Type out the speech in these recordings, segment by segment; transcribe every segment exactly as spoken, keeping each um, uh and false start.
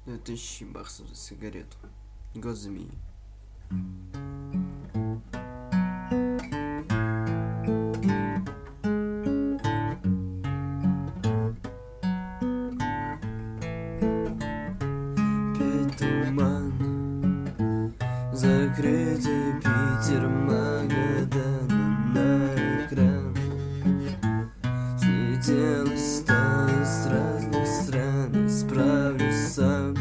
Две тысячи баксов за сигарету. Год змеи. Петь туман, закрытый Питер, Магадан на экран. Слетелась стая с разных стран, справлюсь сам.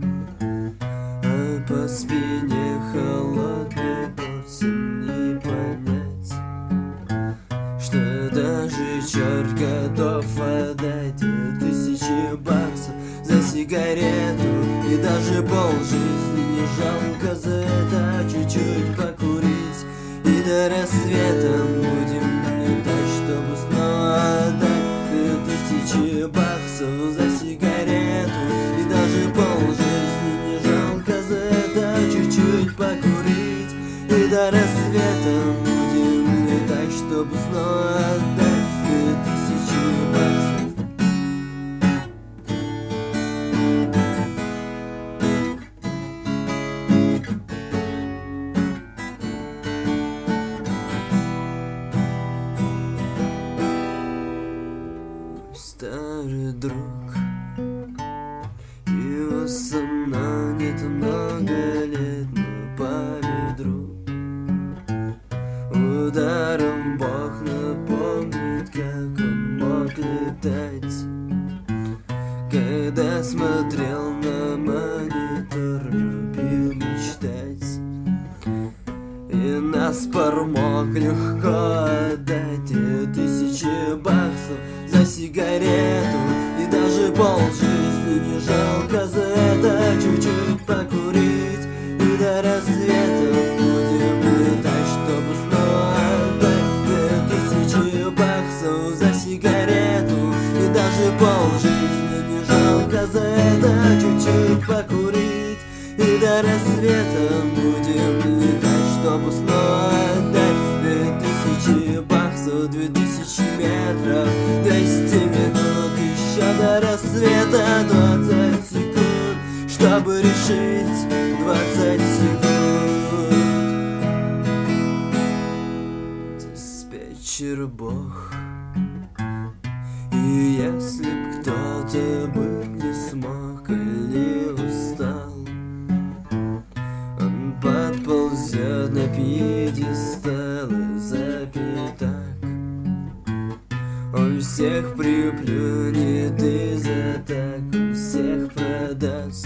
А по спине холодный вовсе не понять, что даже черт готов отдать тысячи баксов за сигарету. И даже полжизни не жалко за это чуть-чуть покурить. И до рассвета будем летать, чтобы снова отдать две тысячи баксов за сигарету. И даже полжизни не жалко за это чуть-чуть покурить. И до рассвета будем летать, чтобы снова отдать две тысячи баксов. Старый друг, его со мной нет много лет, но память друг ударом Бог напомнит, как он мог летать. Когда смотрел на монитор, любил мечтать. И наспор мог легко отдать тысячи баксов за сигарету. И даже полжизни не жалко за это чуть-чуть покурить. И до рассвета будем летать, чтобы снова отдать две тысячи баксов за сигарету. И даже полжизни не жалко за это чуть-чуть покурить. И до рассвета будем летать, чтобы снова отдать две тысячи баксов, две тысячи метров, двести минут, еще до рассвета двадцать секунд, чтобы решить двадцать секунд. Диспетчер Бог. И если б кто-то бы не смог или устал, он подползет на пьедестал и запятак. Он всех приплюнет и за так он всех продаст.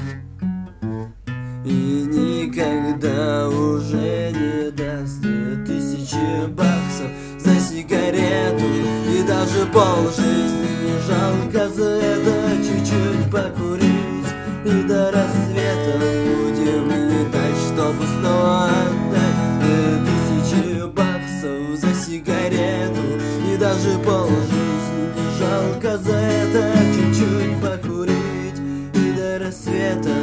И никогда уже не даст две тысячи баксов за сигарету. И даже полжизни не жалко за это чуть-чуть покурить. И до рассвета будем летать, чтобы снова отдать две тысячи баксов за сигарету. И даже полжизни не жалко за это чуть-чуть покурить. И до рассвета